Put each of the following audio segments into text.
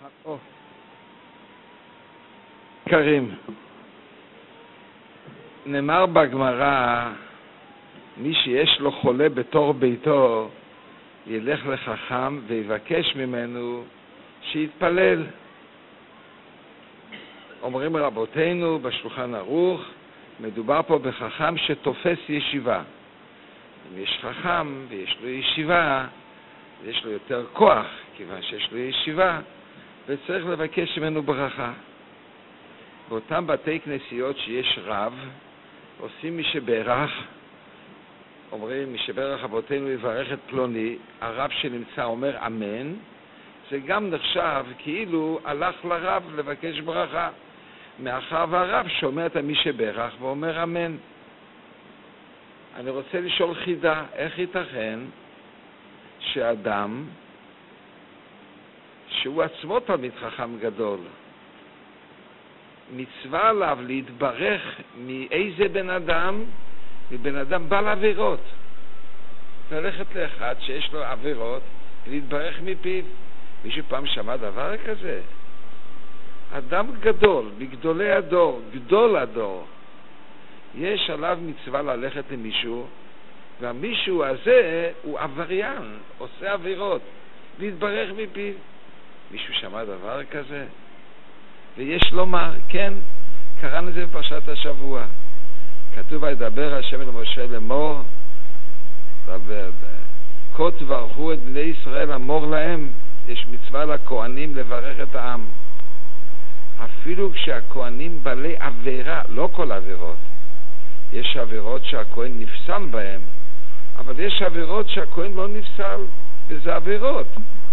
קרים. נאמר בגמרא, מי שיש לו חולה בתור ביתו, ילך לחכם ויבקש ממנו שיתפלל. אומרים רבותינו בשולחן ערוך, מדובר פה בחכם שתופס ישיבה. אם יש חכם ויש לו ישיבה, יש לו יותר כוח, כיוון שיש לו ישיבה, וצריך לבקש ממנו ברכה. באותם בתי כנסיות שיש רב, עושים מי שברך, אומרים מי שברך אבותינו יברך את פלוני, הרב שנמצא אומר אמן, זה גם נחשב כאילו הלך לרב לבקש ברכה, מאחר והרב שומע את מי שברך ואומר אמן. אני רוצה לשאול חידה, איך ייתכן שאדם שהוא עצמו תלמיד חכם גדול, מצווה עליו להתברך מאיזה בן אדם? מבן אדם בעל עבירות. ללכת לאחד שיש לו עבירות ולהתברך מפיו. מישהו פעם שמע דבר כזה? אדם גדול, בגדולי הדור, גדול הדור, יש עליו מצווה ללכת למישהו, והמישהו הזה הוא עבריין, עושה עבירות, להתברך מפיו. מישהו שמע דבר כזה? ויש לומר, כן, קראנו את זה בפרשת השבוע. כתוב וידבר השם אל משה לאמור, כה תברכו את בני ישראל, אמור להם, יש מצווה לכהנים לברך את העם. אפילו כשהכהנים בעלי עבירה, לא כל עבירות, יש עבירות שהכהן נפסל בהם, אבל יש עבירות שהכהן לא נפסל, וזה עבירות.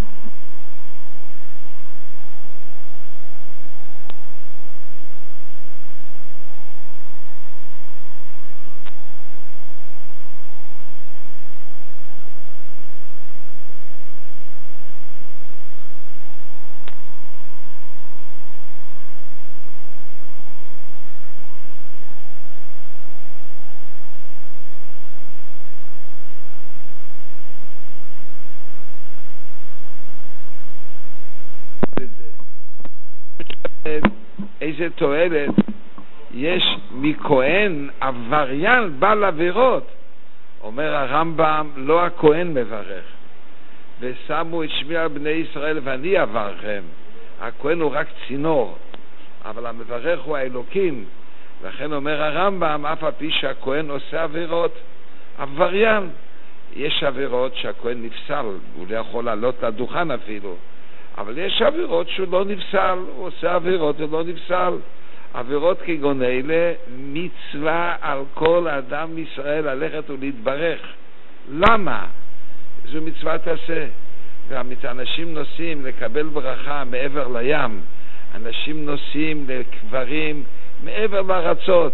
איזה תועלת יש מכהן עבריין בעל עבירות? אומר הרמב"ם, לא הכהן מברך, ושמו את שמי על בני ישראל ואני אברכם. הכהן הוא רק צינור, אבל המברך הוא האלוקים. לכן אומר הרמב"ם, אף על פי שהכהן עושה עבירות, עבריין, יש עבירות שהכהן נפסל, הוא לא יכול לעלות לדוכן אפילו, אבל יש עבירות שהוא לא נפסל, הוא עושה עבירות ולא נפסל. עבירות כגון אלה, מצווה על כל אדם מישראל ללכת ולהתברך. למה? זו מצוות עשה. ואנשים נוסעים לקבל ברכה מעבר לים, אנשים נוסעים לקברים מעבר לארצות.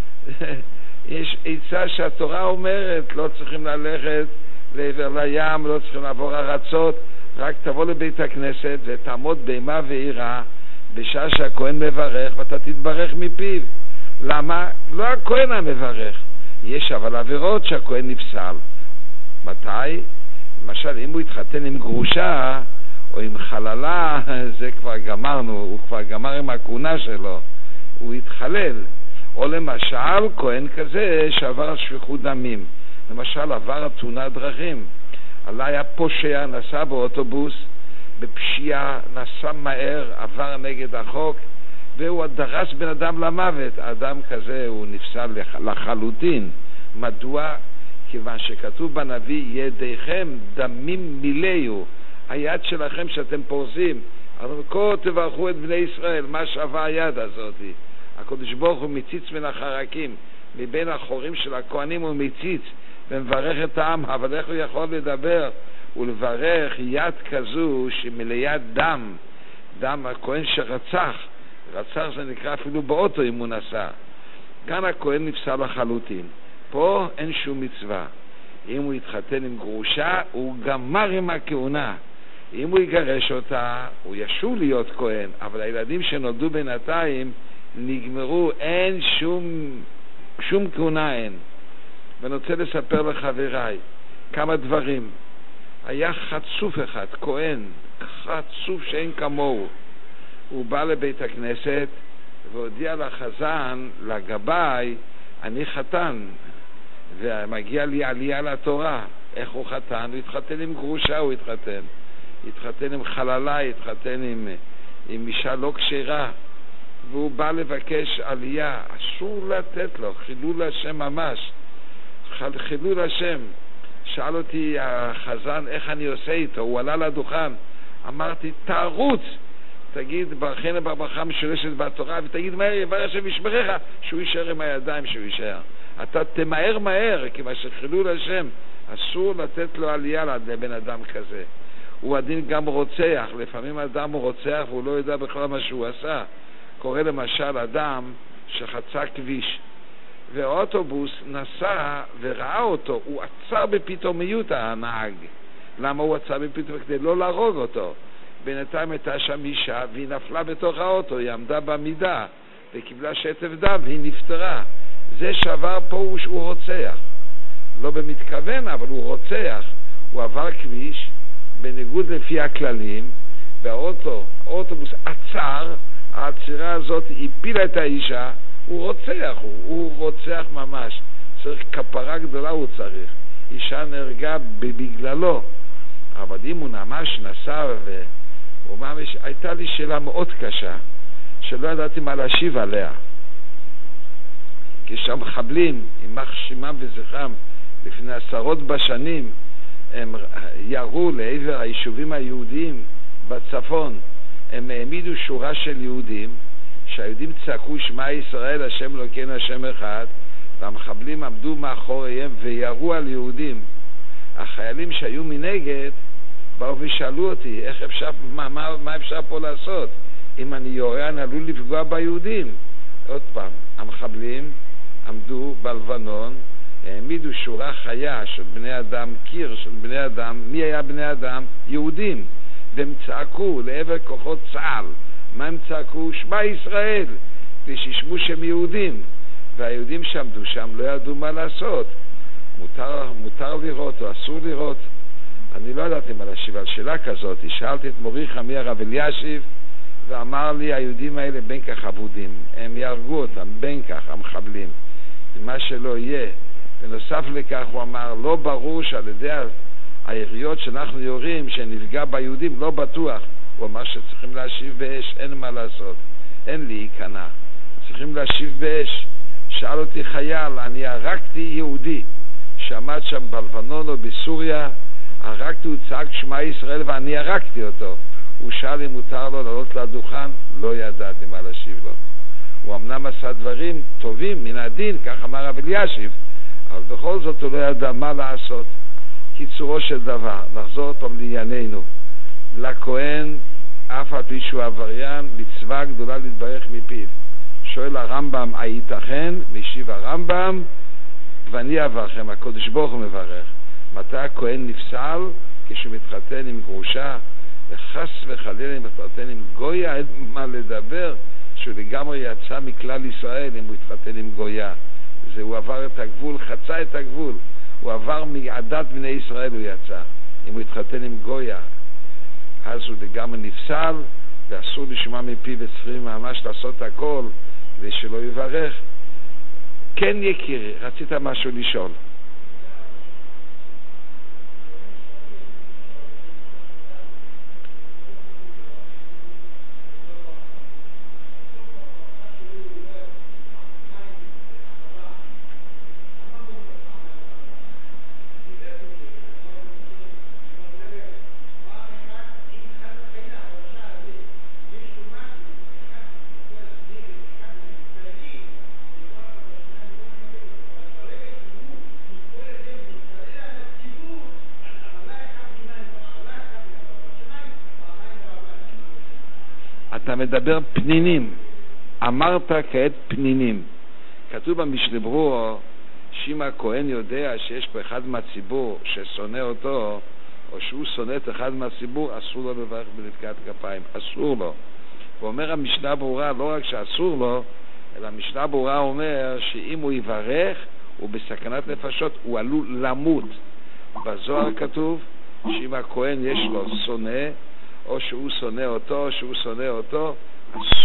יש עצה שהתורה אומרת, לא צריכים ללכת לעבר לים, לא צריכים לעבור ארצות, רק תבוא לבית הכנסת ותעמוד בימה ועירה בשעה שהכהן מברך ואתה תתברך מפיו. למה? לא הכהן המברך. יש אבל עבירות שהכהן נפסל. מתי? למשל אם הוא התחתן עם גרושה או עם חללה, זה כבר גמרנו, הוא כבר גמר עם הכהונה שלו, הוא התחלל. או למשל כהן כזה שעבר על שפיכות דמים, למשל עבר על תאונת דרכים, עלה פושע, נסע באוטובוס בפשיעה, נסע מהר, עבר נגד החוק והוא דרס בן אדם למוות. האדם כזה הוא נפסל לחלוטין. מדוע? כיוון שכתוב בנביא, ידיכם דמים מילאו, היד שלכם שאתם פורסים, אבל כה תברכו את בני ישראל. מה שווה היד הזאת? הקדוש ברוך הוא מציץ מן החרקים, מבין החורים של הכהנים הוא מציץ ומברך את העם. אבל איך הוא יכול לדבר ולברך יד כזו שמלאה דם? דם הכהן שרצח, רצח זה נקרא אפילו באוטו אם הוא נסע. כאן הכהן נפסל לחלוטין. פה אין שום מצווה. אם הוא יתחתן עם גרושה הוא גמר עם הכהונה. אם הוא יגרש אותה הוא ישוב להיות כהן, אבל הילדים שנולדו בינתיים נגמרו, אין שום כהונה אין. ואני רוצה לספר לחבריי כמה דברים. היה חצוף אחד, כהן, חצוף שאין כמוהו, הוא בא לבית הכנסת והודיע לחזן, לגבאי, אני חתן, ומגיע לי עלייה לתורה. איך הוא חתן? הוא התחתן עם גרושה, הוא התחתן עם חללה, התחתן עם אישה לא כשרה, והוא בא לבקש עלייה. אסור לתת לו, חילול השם ממש, חילול השם. שאל אותי החזן איך אני עושה איתו, הוא עלה לדוכן, אמרתי תרוץ, תגיד ברכנה ברכה משולשת בתורה, ותגיד מהר יברך השם ישמרך, שהוא יישאר עם הידיים, שהוא יישאר. אתה תמהר מהר, כיוון שחילול השם, אסור לתת לו עלייה לבן אדם כזה. הוא הדין גם רוצח, לפעמים אדם הוא רוצח והוא לא יודע בכלל מה שהוא עשה. קורא למשל אדם שחצה כביש ואוטובוס נסע וראה אותו, הוא עצר בפתאומיות הנהג. למה הוא עצר בפתאומיות? כדי לא להרוג אותו. בינתיים הייתה שם אישה והיא נפלה בתוך האוטו, היא עמדה במידה וקיבלה שטף דם והיא נפטרה. זה שעבר פה הוא רוצח, לא במתכוון, אבל הוא רוצח. הוא עבר כביש בניגוד לפי הכללים, והאוטובוס עצר, העצירה הזאת הפילה את האישה. הוא רוצח, הוא רוצח ממש, צריך כפרה גדולה, הוא צריך. אישה נהרגה בגללו. אבל אם הוא ממש נסע והוא ממש, הייתה לי שאלה מאוד קשה שלא ידעתי מה להשיב עליה. כשהמחבלים, יימח שמם וזכרם, לפני עשרות בשנים, הם ירו לעבר היישובים היהודיים בצפון. הם העמידו שורה של יהודים, שהיהודים צעקו שמע ישראל השם אלוקינו השם אחד, והמחבלים עמדו מאחוריהם וירו על יהודים. החיילים שהיו מנגד באו ושאלו אותי איך אפשר, מה אפשר פה לעשות? אם אני יורה אני עלול לפגוע ביהודים. עוד פעם, המחבלים עמדו בלבנון, העמידו שורה חיה של בני אדם, קיר של בני אדם. מי היה בני אדם? יהודים. והם צעקו לעבר כוחות צה"ל. מה הם צעקו? שמע ישראל, ושישמו שהם יהודים. והיהודים שעמדו שם לא ידעו מה לעשות. מותר לראות או אסור לראות? אני לא ידעתי מה להשיב על שאלה כזאת. שאלתי את מורי חמי הרב אלישיב, ואמר לי היהודים האלה בין כך עבודים, הם יהרגו אותם בין כך, המחבלים, מה שלא יהיה. בנוסף לכך הוא אמר, לא ברור שעל ידי היריות שאנחנו יורים שנפגע ביהודים, לא בטוח. הוא אמר שצריכים להשיב באש, אין מה לעשות, אין לי להיכנע, צריכים להשיב באש. שאל אותי חייל, אני הרגתי יהודי שעמד שם בלבנון או בסוריה, הרגתי, הוא צעק שמע ישראל ואני הרגתי אותו. הוא שאל אם מותר לו לעלות לדוכן, לא ידעתי מה להשיב לו. הוא אמנם עשה דברים טובים מן הדין, כך אמר רב אלישיב, אבל בכל זאת הוא לא ידע מה לעשות. קיצורו של דבר, נחזור אותו לענייננו. לכהן, אף על פי שהוא עבריין, מצווה גדולה להתברך מפיו. שואל הרמב"ם, הייתכן? משיב הרמב"ם, ואני אברכם, הקדוש ברוך הוא מברך. מתי הכהן נפסל? כשהוא מתחתן עם גרושה, וחס וחלילה אם מתחתן עם גויה, אין מה לדבר, שהוא לגמרי יצא מכלל ישראל אם הוא התחתן עם גויה. הוא עבר את הגבול, חצה את הגבול, הוא עבר מעדת בני ישראל, הוא יצא. אם הוא התחתן עם גויה, אז הוא לגמרי נפסל, ואסור לשמוע מפי וצריכים ממש לעשות הכל כדי שלא יברך. כן יקירי, רצית משהו לשאול? אתה מדבר פנינים, אמרת כעת פנינים. כתוב במשנה ברורה, שאם הכהן יודע שיש פה אחד מהציבור ששונא אותו, או שהוא שונא את אחד מהציבור, אסור לו לברך בנפקת כפיים, אסור לו. ואומר המשנה ברורה, לא רק שאסור לו, אלא המשנה ברורה אומר שאם הוא יברך, הוא בסכנת נפשות, הוא עלול למות. בזוהר כתוב שאם הכהן יש לו שונא, או שהוא שונא אותו, או שהוא שונא אותו,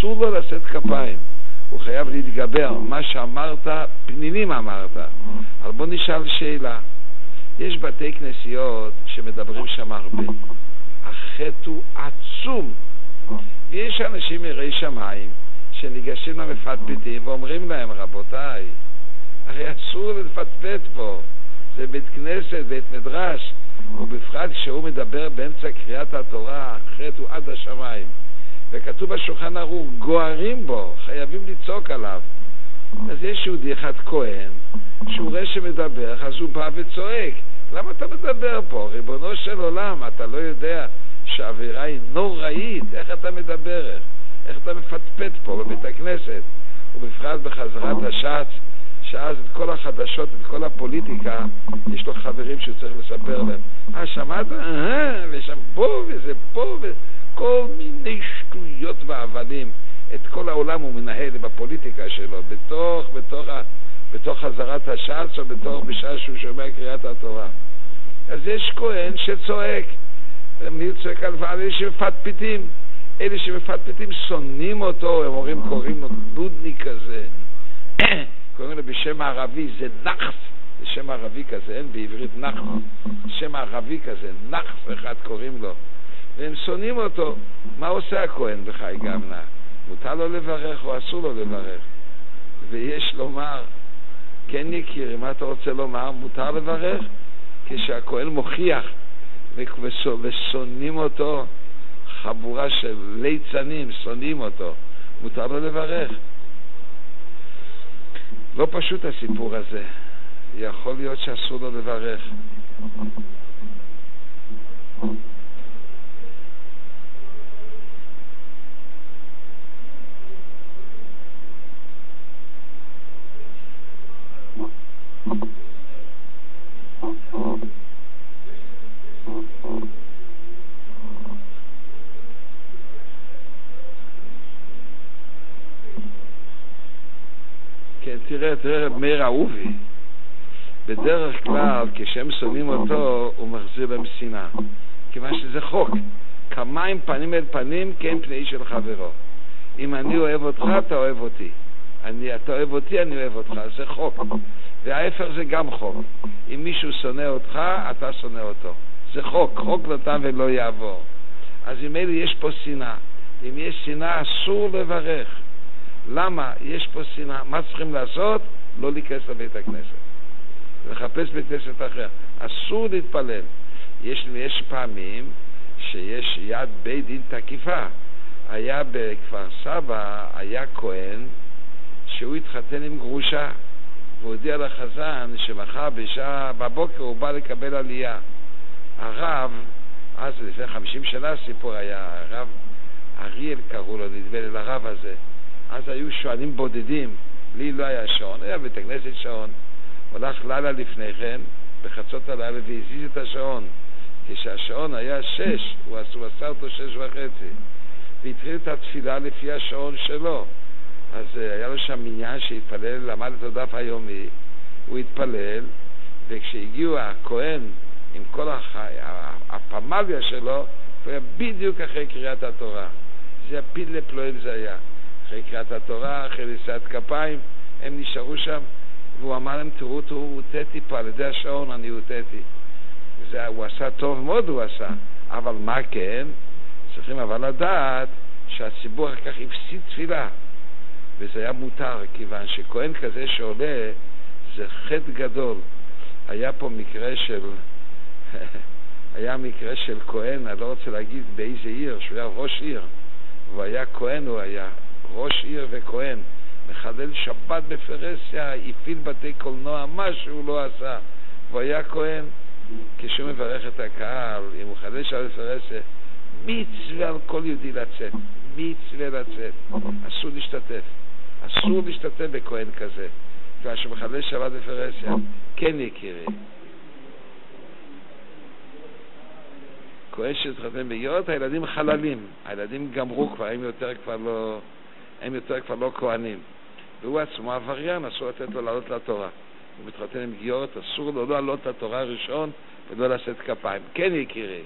אסור לו לשאת כפיים, הוא חייב להתגבר. מה שאמרת, פנינים אמרת. אבל בוא נשאל שאלה. יש בתי כנסיות שמדברים שם הרבה. החטא הוא עצום. ויש אנשים יראי שמיים שניגשים למפטפטים ואומרים להם, רבותיי, הרי אסור לפטפט פה. זה בית כנסת, בית מדרש. ובפרט כשהוא מדבר באמצע קריאת התורה, החטא הוא עד השמיים. וכתוב בשולחן ערוך, גוערים בו, חייבים לצעוק עליו. אז יש יהודי אחד כהן, שהוא רואה שמדבר, אז הוא בא וצועק. למה אתה מדבר פה? ריבונו של עולם, אתה לא יודע שהאווירה היא נוראית, איך אתה מדבר? איך אתה מפטפט פה בבית הכנסת? ובפרט בחזרת השץ, שאז את כל החדשות, את כל הפוליטיקה, יש לו חברים שהוא צריך לספר להם. שמעת? ושם פה וזה פה וכל מיני שטויות והבלים. את כל העולם הוא מנהל בפוליטיקה שלו, בתוך חזרת השץ או בשעה שהוא שומע קריאת התורה. אז יש כהן שצועק. מי צועק על אלה שמפטפטים? אלה שמפטפטים שונאים אותו, הם אומרים, קוראים לו נודניק כזה. קוראים לו בשם הערבי, זה נחס, זה שם ערבי כזה, אין בעברית נחס, שם ערבי כזה, נחס אחד קוראים לו, והם שונאים אותו. מה עושה הכהן בחי גמנה? מותר לו לברך או אסור לו לברך? ויש לומר, כן יקירי, מה אתה רוצה לומר? מותר לברך? כשהכהן מוכיח ושונאים אותו, חבורה של ליצנים שונאים אותו, מותר לו לברך? לא פשוט הסיפור הזה. יכול להיות שאסור לו לברך. כן, תראה, מאיר אהובי, בדרך כלל כשהם שונאים אותו הוא מחזיר להם שנאה, כיוון שזה חוק. כמים פנים אל פנים כן פני של חברו. אם אני אוהב אותך אתה אוהב אותי, אתה אוהב אותי אני אוהב אותך, זה חוק. וההפך זה גם חוק. אם מישהו שונא אותך אתה שונא אותו, זה חוק נתן ולא יעבור. אז אם אלה יש פה שנאה, אם יש שנאה אסור לברך. למה? יש פה שנאה. מה צריכים לעשות? לא להיכנס לבית הכנסת, לחפש בית כנסת אחר. אסור להתפלל. יש פעמים שיש יד בית דין תקיפה. היה בכפר סבא, היה כהן שהוא התחתן עם גרושה, והוא הודיע לחזן שמחר בשעה בבוקר הוא בא לקבל עלייה. הרב, אז לפני 50 שנה סיפור היה, הרב אריאל קראו לו, נדמה לי לרב הזה. אז היו שואנים בודדים, לי לא היה שעון, היה בית הכנסת שעון. הולך לילה לפני כן, בחצות הלילה, והזיז את השעון. כשהשעון היה 6, הוא עשה אותו 6:30. והתחיל את התפילה לפי השעון שלו. אז היה לו שם מניין שהתפלל, למד את הדף היומי, הוא התפלל, וכשהגיעו הכהן עם כל הפמליה שלו, הוא היה בדיוק אחרי קריאת התורה. זה הפיל לפלואים זה היה. אחרי קריאת התורה, אחרי נשיאת כפיים, הם נשארו שם, והוא אמר להם, תראו, הוא הוטטי פה, על ידי השעון אני הוטטי. הוא עשה טוב מאוד, הוא עשה. אבל מה כן? צריכים אבל לדעת שהציבור אחר כך הפסיד תפילה. וזה היה מותר, כיוון שכהן כזה שעולה, זה חטא גדול. היה פה מקרה של כהן, אני לא רוצה להגיד באיזה עיר, שהוא היה ראש עיר. הוא היה כהן, הוא היה ראש עיר וכהן. מחלל שבת בפרסיה, הפעיל בתי קולנוע, מה שהוא לא עשה. הוא היה כהן. כשהוא מברך את הקהל, אם הוא מחלל שבת בפרסיה, מצווה על כל יהודי לצאת. מצווה לצאת. אסור להשתתף. אסור להשתתף בכהן כזה. כשהוא מחלל שבת בפרסיה, כן יקירי. כהן שהתחתן ביות, הילדים חללים. הילדים גמרו כבר, הם יותר כבר לא כהנים. והוא עצמו עבריין, אסור לתת לו לעלות לתורה. הוא מתחתן עם גיורת, אסור לו לא לעלות לתורה הראשון ולא לשאת כפיים. כן יקירי.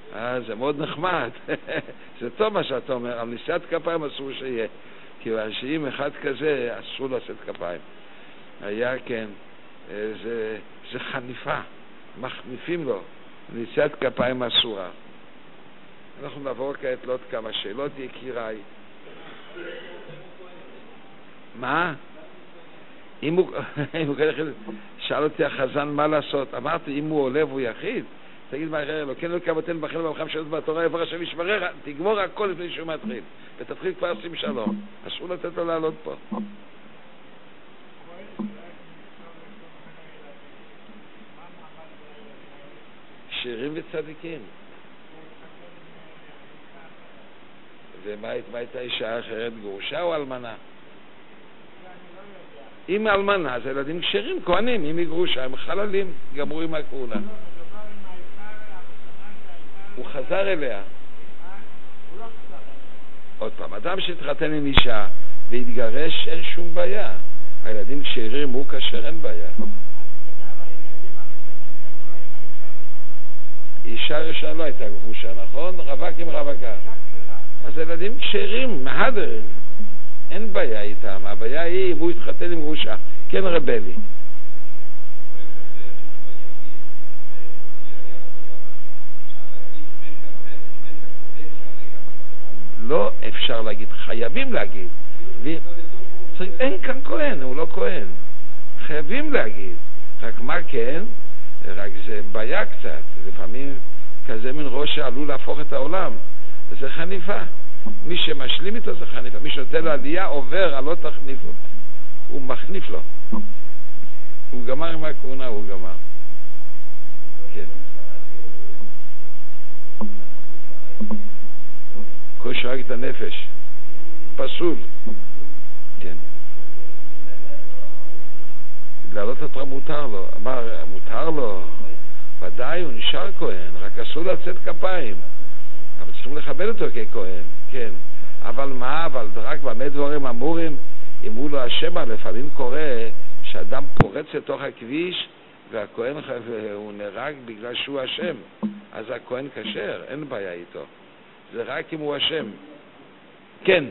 זה מאוד נחמד. זה טוב מה שאתה אומר, על נשיאת כפיים אסור שיהיה. כי שאם אחד כזה, אסור לשאת כפיים. היה כן, זה חניפה, מחניפים לו, נשיאת כפיים אסורה. אנחנו נעבור כעת לעוד כמה שאלות, יקיריי. מה? אם הוא שאל אותי החזן מה לעשות, אמרתי אם הוא עולה והוא יחיד, תגיד מה אחר, לא כן לקבותינו בחלם במחם שאלות בתורה, יבר השם ישמרך, תגמור הכל לפני שהוא מתחיל, ותתחיל כבר שים שלום. אסור לתת לו לעלות פה. שירים וצדיקים. ומה הייתה אישה אחרת, גרושה או אלמנה? אם אלמנה, אז ילדים כשרים, כהנים, אם היא גרושה, הם חללים, גמרו עם הכהונה. הוא חזר אליה. עוד פעם, אדם שהתחתן עם אישה והתגרש, אין שום בעיה. הילדים כשרים, הוא כשר, אין בעיה. אישה ראשונה לא הייתה גרושה, נכון? רווק עם רווקה. אז ילדים כשרים, מהדרים. אין בעיה איתם, הבעיה היא אם הוא התחתן עם גרושה. כן רבלי. לא אפשר להגיד, חייבים להגיד. אין כאן כהן, הוא לא כהן. חייבים להגיד. רק מה כן? רק זה בעיה קצת. לפעמים כזה מן ראש שעלול להפוך את העולם. זה חניפה. מי שמשלים איתו זה חניפה. מי שנותן לו עלייה עובר, לא תחניפו. הוא מחניף לו. הוא גמר עם הכהונה, הוא גמר. כן. כושר רק את הנפש. פסול. כן. לעלות התורה מותר לו. אמר, מותר לו. ודאי, הוא נשאר כהן. רק אסור לצאת כפיים. אבל צריכים לכבד אותו ככהן. כן. אבל מה? אבל רק במה דברים אמורים? אם הוא לא אשם, לפעמים קורה שאדם פורץ לתוך הכביש והכהן הוא נהרג בגלל שהוא אשם. אז הכהן כשר, אין בעיה איתו. זה רק אם הוא אשם. כן.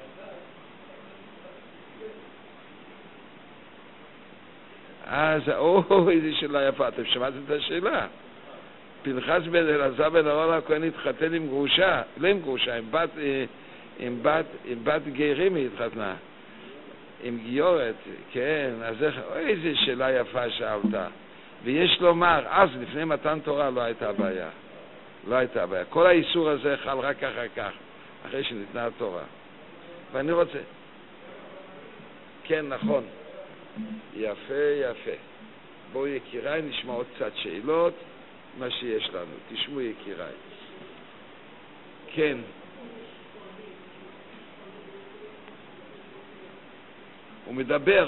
אז, איזה שאלה יפה, אתם שמעתם את השאלה? פנחס בן אלעזר בן אהרון הכהן התחתן עם גרושה, לא עם גרושה, עם בת גרים היא התחתנה, עם גיורת, כן, אז איזה שאלה יפה שאלת. ויש לומר, אז לפני מתן תורה לא הייתה בעיה. לא הייתה בעיה. כל האיסור הזה חל רק אחר כך, אחרי שניתנה התורה. ואני רוצה... כן, נכון. יפה, יפה. בואו יקיריי, נשמע עוד קצת שאלות, מה שיש לנו. תשמעו יקיריי. כן. הוא מדבר.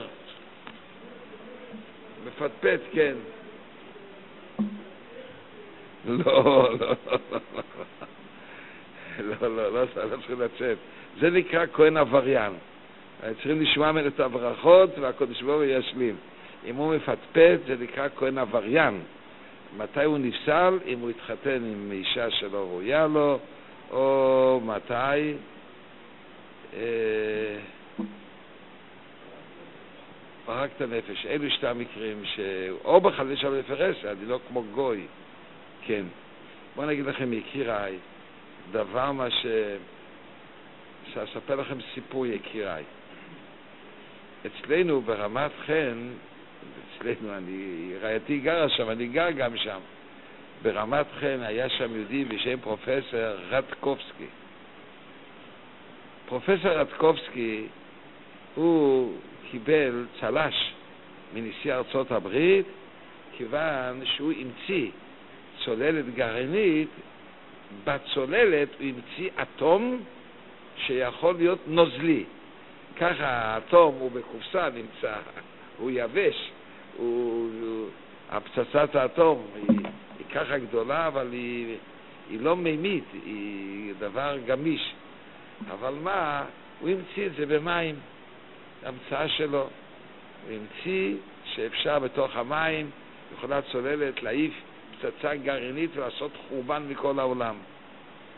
מפטפט, כן. לא, צריכים לצאת. זה נקרא כהן עבריין. צריכים לשמוע ממנו את הברכות והקדוש ברוך הוא ישלים. אם הוא מפטפט, זה נקרא כהן עבריין. מתי הוא נפסל? אם הוא התחתן עם אישה שלא ראויה לו, או מתי ברק את הנפש. אלו שתי המקרים או בחלל שם לפרש, אני לא כמו גוי. כן. בואו נגיד לכם יקיריי, דבר מה שאספר לכם סיפור יקיריי. אצלנו ברמת חן, אצלנו, רעייתי גרה שם, אני גר גם שם. ברמת חן היה שם יהודי בשם פרופסור רטקובסקי. פרופסור רטקובסקי, הוא קיבל צל"ש מנשיא ארצות הברית, כיוון שהוא המציא צוללת גרעינית. בצוללת הוא המציא אטום שיכול להיות נוזלי. ככה האטום הוא בקופסה נמצא, הוא יבש, הפצצת האטום היא ככה גדולה, אבל היא לא מימית, היא דבר גמיש. אבל מה? הוא המציא את זה במים, המצאה שלו. הוא המציא שאפשר בתוך המים, יכולה צוללת להעיף פצצה גרעינית ולעשות חורבן מכל העולם.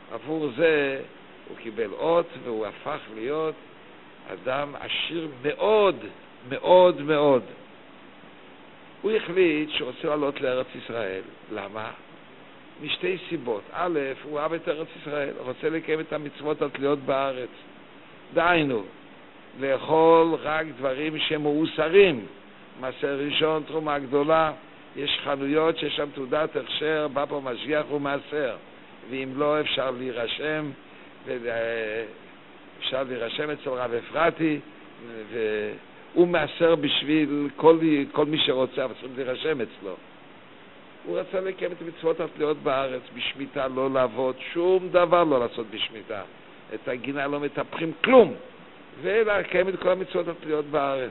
עבור זה הוא קיבל אות והוא הפך להיות אדם עשיר מאוד מאוד מאוד. הוא החליט שהוא רוצה לעלות לארץ ישראל. למה? משתי סיבות. א', הוא אוהב את ארץ ישראל, רוצה לקיים את המצוות התלויות בארץ. דהיינו, לאכול רק דברים שמאוסרים. מעשר ראשון, תרומה גדולה, יש חנויות שיש שם תעודת הכשר, בא פה משגיח ומעשר. ואם לא, אפשר להירשם, אפשר להירשם אצל רב אפרתי, והוא מעשר בשביל כל מי שרוצה, אבל צריך להירשם אצלו. הוא רצה לקיים את המצוות התלויות בארץ, בשמיטה לא לעבוד, שום דבר לא לעשות בשמיטה. את הגינה לא מטפחים כלום, ולקיים את כל המצוות התלויות בארץ.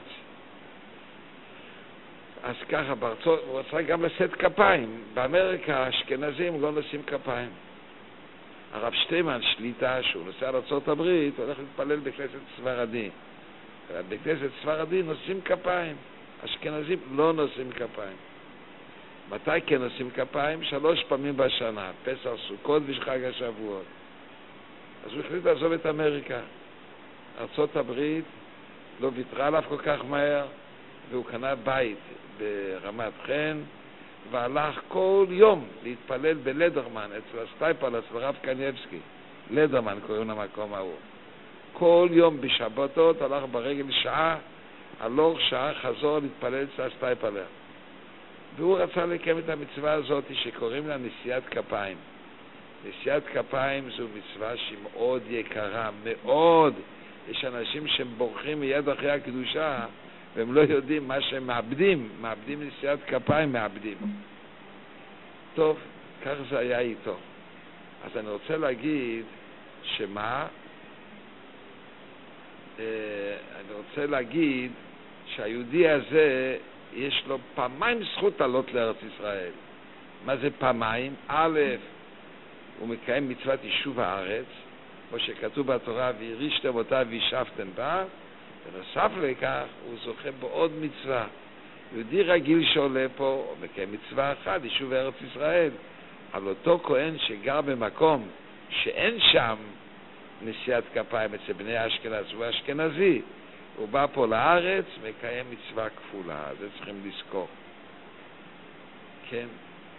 אז ככה, בארצות, הוא רצה גם לשאת כפיים. באמריקה האשכנזים לא נושאים כפיים. הרב שטיימן שליטה, שהוא נוסע לארצות הברית, הולך להתפלל בכנסת ספרדי. בכנסת ספרדי נושאים כפיים. אשכנזים לא נושאים כפיים. מתי כן נושאים כפיים? 3 פעמים בשנה, פסח, סוכות וחג השבועות. אז הוא החליט לעזוב את אמריקה. ארצות הברית לא ויתרה עליו כל כך מהר, והוא קנה בית ברמת חן, והלך כל יום להתפלל בלדרמן, אצל הסטייפל, אצל רב קניבסקי. לדרמן קוראים למקום ההוא. כל יום בשבתות הלך ברגל שעה, הלוך שעה, חזור להתפלל אצל הסטייפלר. והוא רצה לקיים את המצווה הזאת שקוראים לה נשיאת כפיים. נשיאת כפיים זו מצווה שהיא מאוד יקרה, מאוד. יש אנשים שבורחים מיד אחרי הקדושה, והם לא יודעים מה שהם מאבדים נשיאת כפיים, מאבדים. טוב, כך זה היה איתו. אז אני רוצה להגיד אני רוצה להגיד שהיהודי הזה יש לו פעמיים זכות לעלות לארץ ישראל. מה זה פעמיים? א', הוא מקיים מצוות יישוב הארץ, כמו שכתוב בתורה, וירישתם אותה וישבתם בה, ונוסף לכך הוא זוכה בעוד מצווה. יהודי רגיל שעולה פה, הוא מקיים מצווה אחת, יישוב ארץ ישראל. אבל אותו כהן שגר במקום שאין שם נשיאת כפיים אצל בני אשכנז, הוא אשכנזי, הוא בא פה לארץ, מקיים מצווה כפולה. זה צריכים לזכור. כן.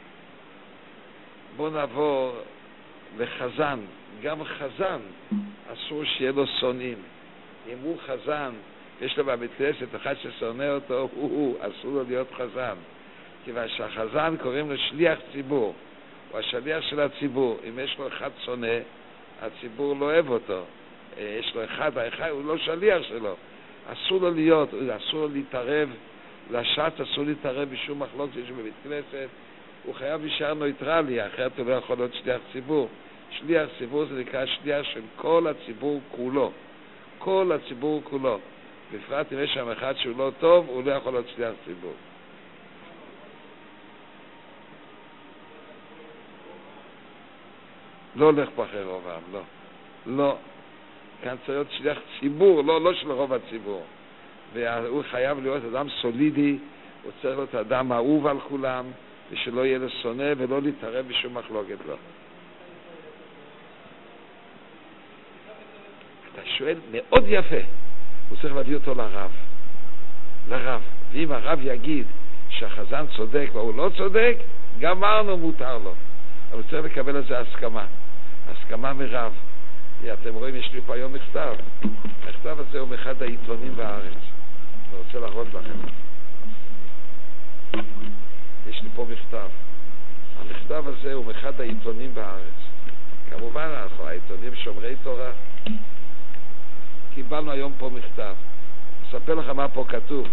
בוא נעבור לחזן. גם חזן אסור שיהיה לו שונאים. אם הוא חזן, יש לו בבית כנסת אחד ששונא אותו, אסור לו להיות חזן. כיוון שהחזן קוראים לו שליח ציבור. הוא השליח של הציבור. אם יש לו אחד שונא, הציבור לא אוהב אותו. יש לו אחד, הוא לא שליח שלו. אסור לו להיות, אסור לו להתערב, לשץ אסור להתערב בשום מחלוקת שיש בבית כנסת. הוא חייב להישאר נויטרלי, אחרת הוא לא יכול להיות שליח ציבור. שליח ציבור זה נקרא שליח של כל הציבור כולו. כל הציבור כולו. בפרט אם יש שם אחד שהוא לא טוב, הוא לא יכול להיות שליח ציבור. לא הולך פה אחרי רוב העם, לא. לא. כאן צריך להיות שליח ציבור, לא של רוב הציבור. והוא חייב להיות אדם סולידי, הוא צריך להיות אדם אהוב על כולם, ושלא יהיה לשונא ולא להתערב בשום מחלוקת לו. אתה שואל מאוד יפה. הוא צריך להביא אותו לרב. ואם הרב יגיד שהחזן צודק והוא לא צודק, גמרנו, מותר לו. אבל הוא צריך לקבל על זה הסכמה מרב. אתם רואים, יש לי פה היום מכתב. המכתב הזה הוא מאחד העיתונים בארץ. אני רוצה להראות לכם. יש לי פה מכתב. המכתב הזה הוא מאחד העיתונים בארץ. כמובן, אנחנו העיתונים שומרי תורה. קיבלנו היום פה מכתב. אספר לך מה פה כתוב.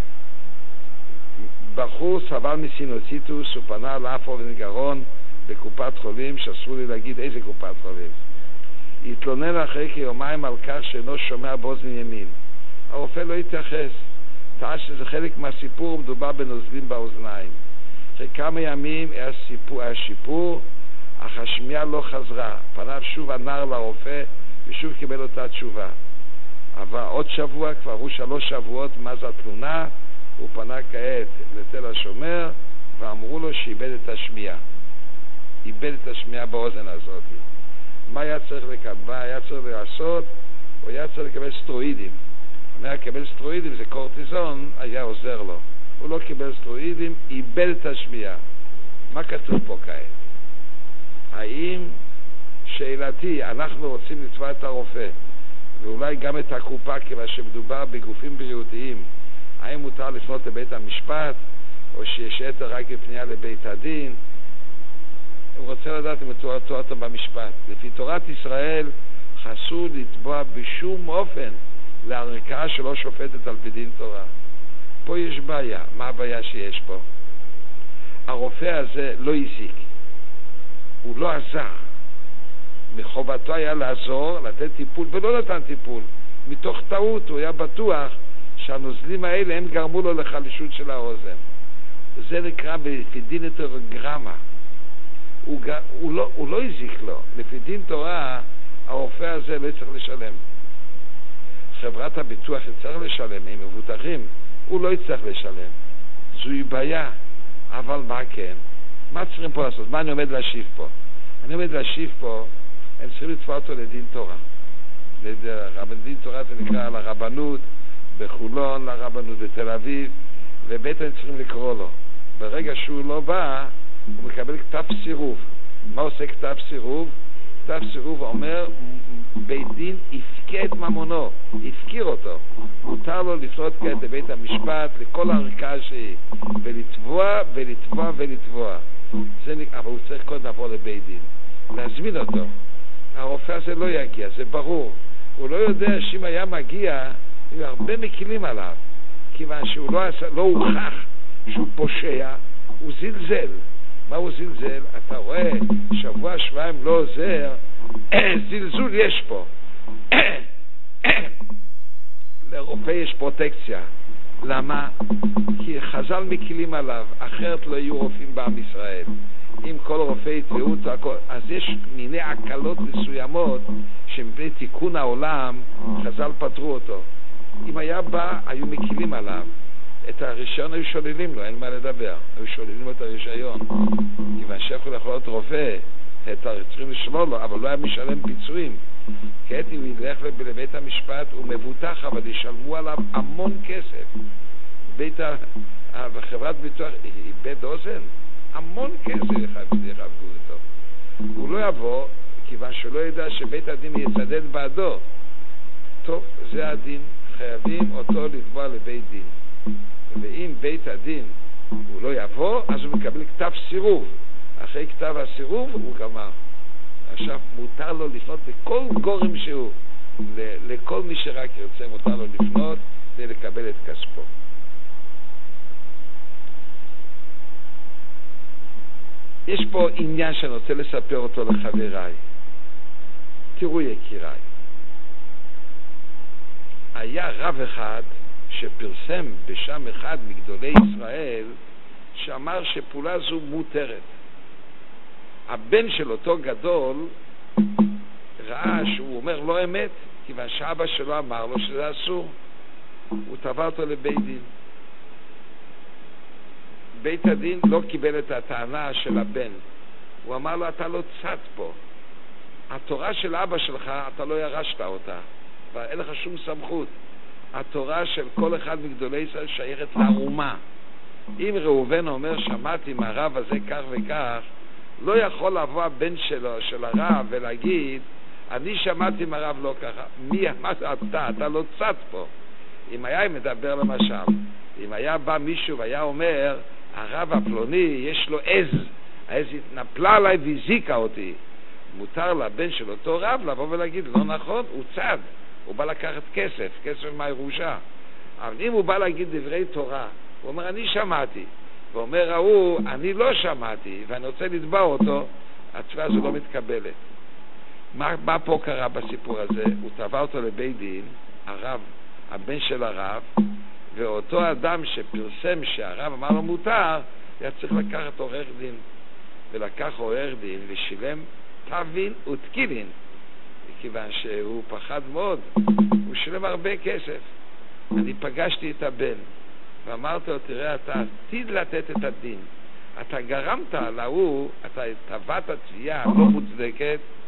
בחור סבל מסינוציטוס, הוא פנה לאפו ונגרון בקופת חולים, שאסור לי להגיד איזה קופת חולים. התלונן אחרי כיומיים על כך שאינו שומע באוזן ימין. הרופא לא התייחס. טען שזה חלק מהסיפור, מדובר בנוזלים באוזניים. אחרי כמה ימים היה שיפור, אך השמיעה לא חזרה. פניו שוב הנער לרופא ושוב קיבל אותה תשובה. אבל עוד שבוע, כבר הוא 3 שבועות מאז התלונה, הוא פנה כעת לתל השומר ואמרו לו שאיבד את השמיעה. איבד את השמיעה באוזן הזאת. מה היה צריך לעשות? הוא היה צריך לקבל סטרואידים. הוא היה לקבל סטרואידים, זה קורטיזון, היה עוזר לו. הוא לא קיבל סטרואידים, איבד את השמיעה. מה כתוב פה כעת? האם, שאלתי, אנחנו רוצים לתבוע את הרופא, ואולי גם את הקופה, כיוון שמדובר בגופים בריאותיים, האם מותר לפנות לבית המשפט, או שיש יתר רק בפנייה לבית הדין? הוא רוצה לדעת אם הוא תבע אותו במשפט. לפי תורת ישראל, חסור לתבוע בשום אופן לערכאה שלא שופטת על פי דין תורה. פה יש בעיה. מה הבעיה שיש פה? הרופא הזה לא הזיק, הוא לא עזר. מחובתו היה לעזור, לתת טיפול, ולא נתן טיפול. מתוך טעות הוא היה בטוח שהנוזלים האלה הם גרמו לו לחלישות של האוזן. זה נקרא לפי דין היתרוגרמה. הוא לא הזיק לו. לפי דין תורה הרופא הזה לא צריך לשלם. חברת הביטוח יצטרך לשלם, הם מבוטחים, הוא לא יצטרך לשלם. זוהי בעיה. אבל מה כן? מה צריכים פה לעשות? מה אני עומד להשיב פה? אני עומד להשיב פה, הם צריכים לתבוע אותו לדין תורה. דין תורה זה נקרא לרבנות בחולון, לרבנות בתל אביב, ובית הם צריכים לקרוא לו. ברגע שהוא לא בא, הוא מקבל כתב סירוב. מה עושה כתב סירוב? כתב סירוב אומר, בית דין הפקע את ממונו, הפקיר אותו. מותר לו לפנות כעת לבית המשפט, לכל הערכאה שהיא, ולתבוע. אבל הוא צריך קודם לבוא לבית דין, להזמין אותו. הרופא הזה לא יגיע, זה ברור. הוא לא יודע שאם היה מגיע, היו הרבה מקילים עליו, כיוון שהוא לא הוכח שהוא פושע, הוא זלזל. מה הוא זלזל? אתה רואה, שבוע שבועיים לא עוזר, זלזול יש פה. לרופא יש פרוטקציה. למה? כי חז"ל מקילים עליו, אחרת לא יהיו רופאים בעם ישראל. אם כל רופא יתבעו אותו, אז יש מיני הקלות מסוימות שמפני תיקון העולם חז"ל פטרו אותו. אם היה בא, היו מקילים עליו. את הרישיון היו שוללים לו, אין מה לדבר. היו שוללים לו את הרישיון. כיוון שיכול להיות רופא, צריכים לשלול לו, אבל לא היה משלם פיצויים. כעת אם הוא ילך לבית המשפט, הוא מבוטח, אבל ישלמו עליו המון כסף. חברת ביטוח איבד אוזן, המון כסף יחבדו אותו. הוא לא יבוא, כיוון שלא ידע שבית הדין יצדד בעדו. טוב, זה הדין, חייבים אותו לתבוע לבית דין. ואם בית הדין הוא לא יבוא, אז הוא מקבל כתב סירוב. אחרי כתב הסירוב הוא גמר. עכשיו מותר לו לפנות לכל גורם שהוא, לכל מי שרק ירצה מותר לו לפנות כדי לקבל את כספו. יש פה עניין שאני רוצה לספר אותו לחבריי. תראו יקיריי, היה רב אחד שפרסם בשם אחד מגדולי ישראל שאמר שפעולה זו מותרת. הבן של אותו גדול ראה שהוא אומר לא אמת, כיוון שאבא שלו אמר לו שזה אסור. הוא תבע אותו לבית דין. בית הדין לא קיבל את הטענה של הבן. הוא אמר לו, אתה לא צד פה. התורה של אבא שלך, אתה לא ירשת אותה, ואין לך שום סמכות. התורה של כל אחד מגדולי ישראל שייכת לאומה. אם ראובן אומר, שמעתי מהרב הזה כך וכך, לא יכול לבוא הבן שלו, של הרב, ולהגיד, אני שמעתי מהרב לא ככה. מי אמרת אתה לא צד פה. אם היה מדבר למשל, אם היה בא מישהו והיה אומר, הרב הפלוני יש לו העז התנפלה עליי והזיקה אותי, מותר לבן של אותו רב לבוא ולהגיד, לא נכון, הוא צד, הוא בא לקחת כסף מהירושה. אבל אם הוא בא להגיד דברי תורה, הוא אומר, אני שמעתי, ואומר ההוא, אני לא שמעתי, ואני רוצה לתבע אותו, התביעה הזו לא מתקבלת. מה פה קרה בסיפור הזה? הוא תבע אותו לבית דין, הרב, הבן של הרב, ואותו אדם שפרסם שהרב אמר לו מותר, היה צריך לקחת עורך דין. ולקח עורך דין ושילם תבין ותקילין, מכיוון שהוא פחד מאוד, הוא שילם הרבה כסף. אני פגשתי את הבן ואמרתי לו, תראה, אתה עתיד לתת את הדין, אתה גרמת להוא, אתה תבעת תביעה לא מוצדקת,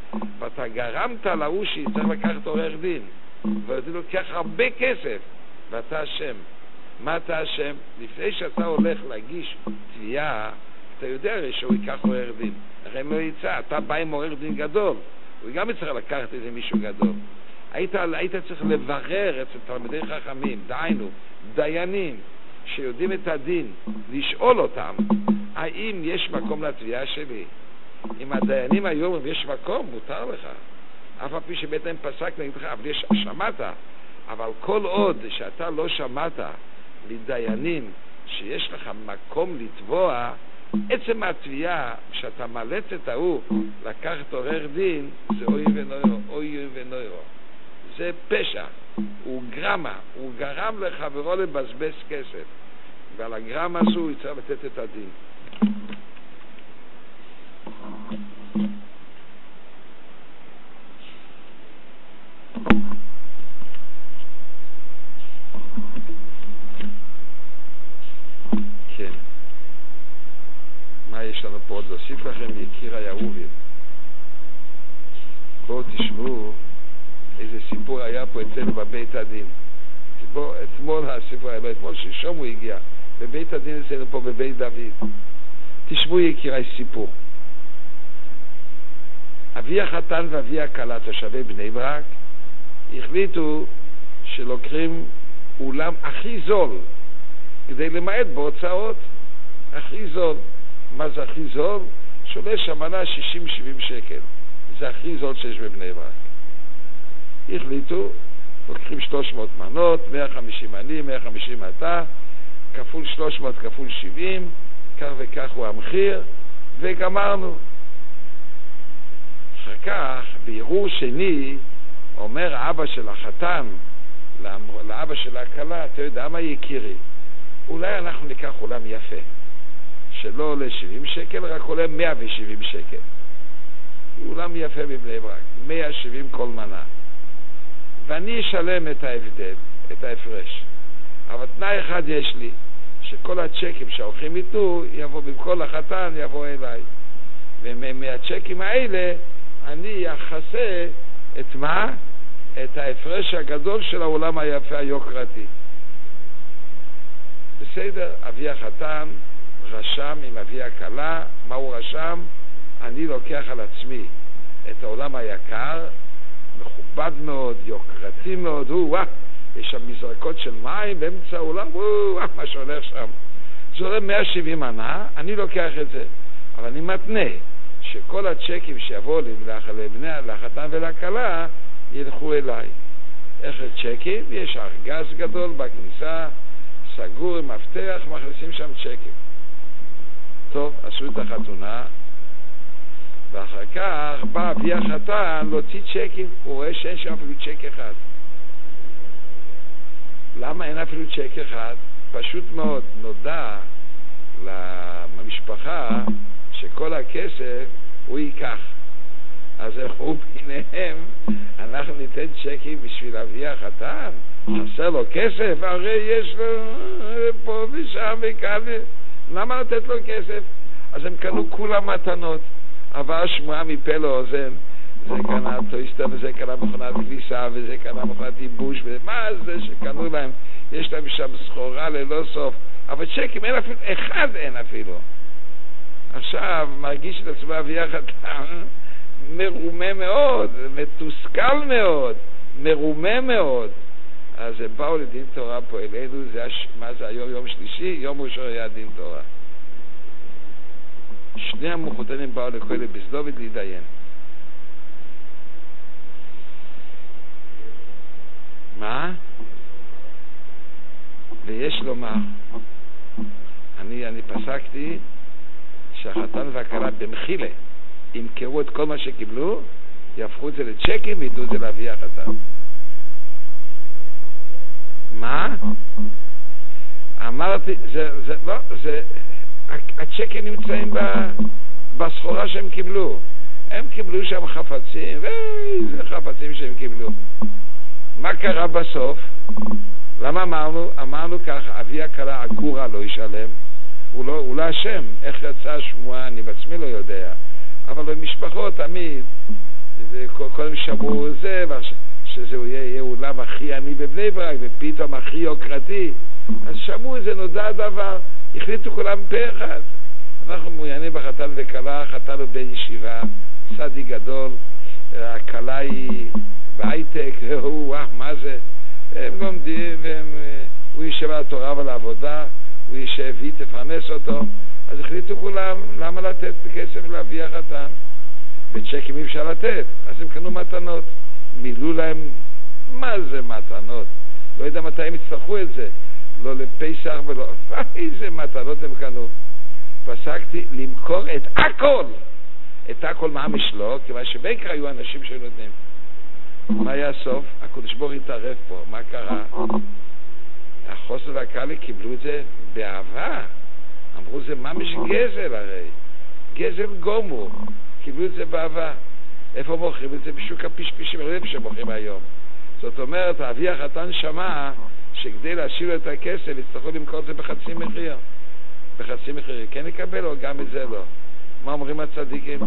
ואתה גרמת להוא שצריך לקחת עורך דין, ואתה לוקח הרבה כסף, ואתה אשם. מה אתה אשם? לפני שאתה הולך להגיש תביעה, אתה יודע הרי שהוא ייקח עורך דין. הרי אם לא יצא, אתה בא עם עורך דין גדול, הוא גם צריך לקחת איזה מישהו גדול. היית צריך לברר אצל תלמידי חכמים, דיינו, דיינים, שיודעים את הדין, לשאול אותם, האם יש מקום לתביעה שלי? אם הדיינים היום אומרים, יש מקום, מותר לך. אף על פי שבית הדין פסק נגדך, אבל שמעת. אבל כל עוד שאתה לא שמעת לדיינים שיש לך מקום לתבוע, עצם התביעה, כשאתה מלץ את ההוא לקחת עורך דין, זה אוי ונוירו. זה פשע, הוא גרם לחברו לבזבז כסף, ועל הגרם הזו הוא צריך לתת את הדין. כן, מה יש לנו פה עוד להוסיף לכם? יקיר היהובים, בואו תשמעו איזה סיפור היה פה אצלנו בבית הדין. אתמול הסיפור היה, אתמול שלשום הוא הגיע בבית הדין אצלנו פה בבית דוד. תשמעו יקירי סיפור. אבי החתן ואבי הכלה, תושבי בני ברק, החליטו שלוקחים אולם הכי זול כדי למעט בהוצאות. הכי זול. מה זה הכי זול? שעולה שמנה 60-70 שקל. זה הכי זול שיש בבני ברק. החליטו, לוקחים 300 מנות, 150 אני, 150 אתה, כפול 300 כפול 70, כך וכך הוא המחיר, וגמרנו. אחר כך, בערעור שני, אומר האבא של החתן לאבא של הכלה, אתה יודע מה יקירי? אולי אנחנו ניקח אולם יפה, שלא עולה 70 שקל, רק עולה 170 שקל. אולם יפה בבני ברק, 170 כל מנה. ואני אשלם את ההבדל, את ההפרש. אבל תנאי אחד יש לי, שכל הצ'קים שהאורחים ייתנו, יבוא במקום החתן, יבוא אליי. ומהצ'קים האלה, אני אחסה את מה? את ההפרש הגדול של העולם היפה היוקרתי. בסדר, אבי החתן רשם עם אבי הכלה, מה הוא רשם? אני לוקח על עצמי את העולם היקר, מכובד מאוד, יוקרתי מאוד, יש שם מזרקות של מים באמצע העולם, מה שהולך שם. זה עולה 170 מנה, אני לוקח את זה. אבל אני מתנה שכל הצ'קים שיבואו לחתן ולכלה ילכו אליי. איך הצ'קים? יש ארגז גדול בכניסה, סגור עם מפתח, מכניסים שם צ'קים. טוב, עשו את החתונה, ואחר כך בא אבי החתן להוציא צ'קים, הוא רואה שאין שם אפילו צ'ק אחד. למה אין אפילו צ'ק אחד? פשוט מאוד, נודע למשפחה שכל הכסף הוא ייקח. אז הוא ביניהם, אנחנו ניתן צ'קים בשביל אבי החתן, חסר לו כסף, הרי יש לו פה ושם וכאן, למה לתת לו כסף? אז הם קנו כולם מתנות, עבר שמועה מפה לאוזן, זה קנה טויסטר וזה קנה מכונת כביסה וזה קנה מכונת ייבוש, מה זה שקנו להם? יש להם שם סחורה ללא סוף, אבל צ'קים אין אפילו, אחד אין אפילו. עכשיו מרגיש את עצמו אבי החתן מרומה מאוד, מתוסכל מאוד, מרומה מאוד. אז הם באו לדין תורה פה אלינו, מה זה היום? יום שלישי, יום ראשון היה דין תורה. שני המחותנים באו לכהן בסדובית להידיין. מה? ויש לומר, אני פסקתי שהחתן והכלה במחילה ימכרו את כל מה שקיבלו, יהפכו את זה לצ'קים וידעו את זה להביא החתן. מה? אמרתי, הצ'קים נמצאים בסחורה שהם קיבלו. הם קיבלו שם חפצים, ואיזה חפצים שהם קיבלו. מה קרה בסוף? למה אמרנו ככה, אבי הכלה אגורה לא ישלם, הוא לא אשם. איך יצא השמועה, אני בעצמי לא יודע. אבל במשפחות תמיד קודם שמעו זה, שזה יהיה אולם הכי עני בבני ברק, ופתאום הכי יוקרתי, אז שמעו זה, נודע דבר, החליטו כולם פה אחד. אנחנו מעוניינים בחתן וכלה, חתן הוא בן ישיבה, סדי גדול, הכלה היא בהייטק, מה זה? הם לומדים, הוא יישב על התורה ועל העבודה, הוא יישב, היא תפרנס אותו, אז החליטו כולם, למה לתת כסף להביא החתן? בצ'קים אי אפשר לתת, אז הם קנו מתנות, מילאו להם, מה זה מתנות? לא יודע מתי הם יצטרכו את זה, לא לפסח ולא, איזה מתנות הם קנו. פסקתי למכור את הכל, את הכל ממש לא, כיוון שבעיקר היו אנשים שנותנים. מה היה הסוף? הקדוש ברוך הוא התערב פה, מה קרה? החוסר והקהל קיבלו את זה באהבה, אמרו זה ממש גזל הרי, גזל גומור, קיבלו את זה באהבה. איפה מוכרים את זה? בשוק הפשפישים, לא יודע שמוכרים היום. זאת אומרת, אבי החתן שמע שכדי להשאיר את הכסף יצטרכו למכור את זה בחצי מחיר. בחצי מחיר, כן יקבל או גם את זה לא? מה אומרים הצדיקים?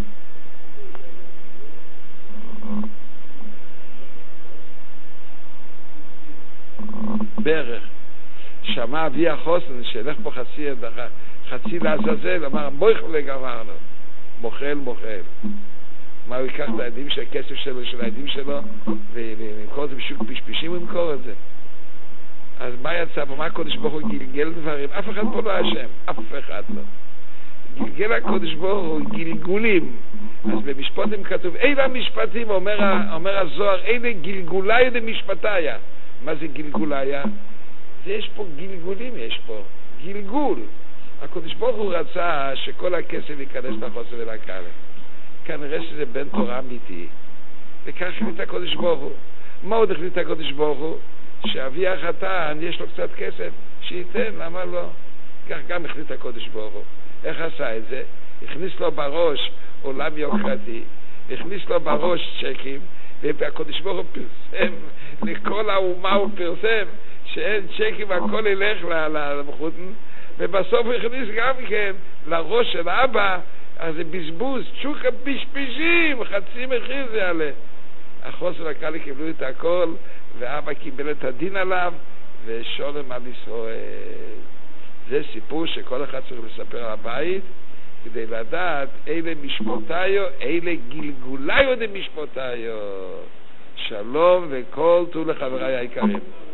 בערך. שמע אבי החוסן שילך פה חצי לעזאזל, אמר מויכל גמרנו, מוכל. מה הוא ייקח את הידים של הכסף שלו, של הידים שלו, וממכור את זה בשוק פשפישים וממכור את זה? אז מה יצא פה? מה הקודש ברוך הוא גלגל דברים? אף אחד פה לא אשם, אף אחד לא. גלגל הקודש ברוך הוא גלגולים. אז במשפטים כתוב, אלה המשפטים, אומר הזוהר, אלה גלגוליה דמשפטיה. מה זה גלגוליה? זה יש פה גלגולים, יש פה גלגול. הקודש ברוך הוא רצה שכל הכסף ייכנס לחוסר ולקהל. כנראה שזה בן תורה אמיתי, וכך החליט הקודש ברוך הוא. מה עוד החליט הקודש ברוך הוא? שאבי החתן יש לו קצת כסף, שייתן, למה לא? כך גם החליט הקודש ברוך הוא. איך עשה את זה? הכניס לו בראש עולם יוקרתי, הכניס לו בראש צ'קים, והקודש ברוך הוא פרסם, לכל האומה הוא פרסם, שאין צ'קים, הכל ילך למחותן, ובסוף הוא הכניס גם כן לראש של אבא, אז זה בזבוז, צ'וקה פשפישים, חצי מחיר זה עלה. החוסר הקהל קיבלו את הכל, ואבא קיבל את הדין עליו, ושולם על ישראל. זה סיפור שכל אחד צריך לספר על הבית, כדי לדעת אלה משפוטיו, אלה גלגוליו דמשפוטיו. שלום וכל טוב לחבריי היקרים.